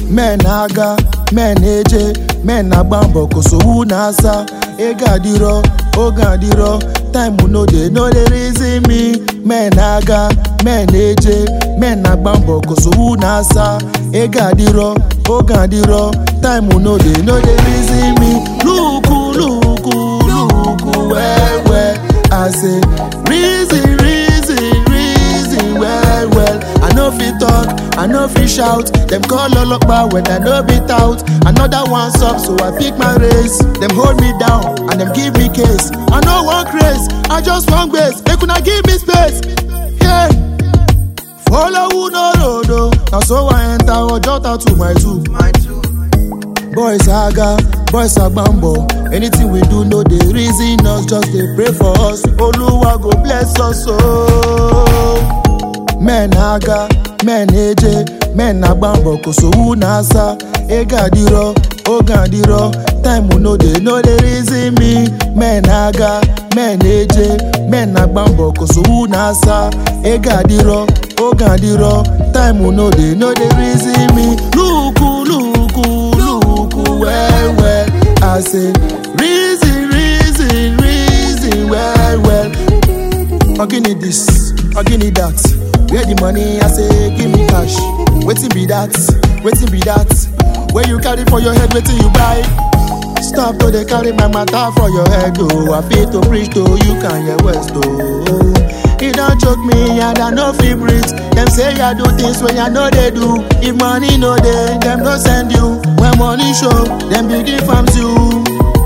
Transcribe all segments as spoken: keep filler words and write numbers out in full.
Men aga, men eje, men agbambo kosowu nasa. Ega diro, oga diro, time no dey, no dey reason me. Men aga, men eje, men agbambo kosowu nasa. Ega diro, oga diro, time no dey, no dey reason me. Look, look, look, well, well. I say, reason, reason, reason, well, well. I know fit talk, I know fit shout. Them call Olokpa when I know bit out. Another one's up, so I pick my race. Them hold me down, and them give me case. I know one craze, I just want grace. They could not give me space. Yeah. Follow who no road, oh. Now so I enter Ojota to my zoo. Boys aga, boys agbambo. Anything we do, no they reason us, just they pray for us. Oluwa go bless us, oh. Men aga, men eje, men agbambo kosowu nasa. Ega diro, oga diro, time no dey, no dey reason me. Men aga, men eje, men agbambo kosowu nasa. Ega diro, oga diro, time no dey, no dey reason me. Look, look, look, well, well. I say, reason, reason, reason, well, well. I give me this, I give me that. Where the money, I say, give me cash. Waiting be that, waiting be that. Where you carry for your head, waiting you buy. Stop to they carry my matter for your head, oh. I feel to preach to you, can you west, oh. He don't choke me and I know feel breathe. Them say I do things when I know they do. If money no they, them don't send you. When money show, them begin farms you.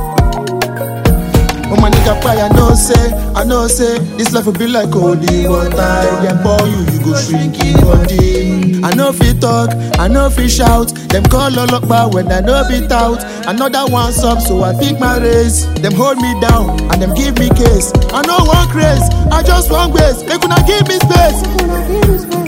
Oh my nigga pie, I know say, I know say, this life will be like holy water. Them pour you, you go shrink in body. I know fit talk, I know fit shout. Them call Olokpa when I know bit out. Another one's up, so I pick my race. Them hold me down, and them give me case. I know one craze, I just want grace. They could not give me space.